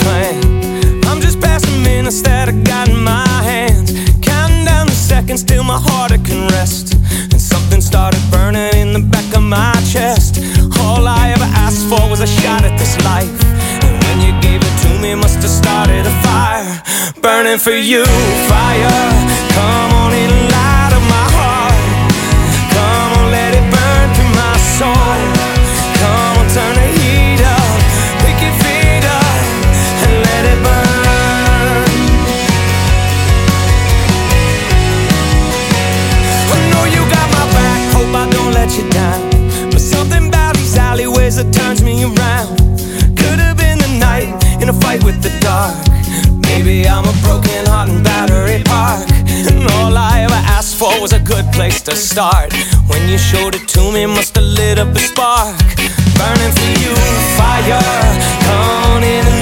plan. I'm just passing minutes that I got in my hands, counting down the seconds till my heart it can rest. And something started burning in the back of my chest. All I ever asked for was a shot at this life, and when you gave it to me, must have started a fire. Burning for you, fire. Come on in and light up my heart. Come on, let it burn through my soul. Come on, turn the heat up, pick your feet up, and let it burn. I know you got my back, hope I don't let you down, but something about these alleyways that turns me around. Could have been the night in a fight with the dark. Maybe I'm a broken heart in Battery Park, and all I ever asked for was a good place to start. When you showed it to me, must have lit up a spark. Burning for you, fire. Come on in.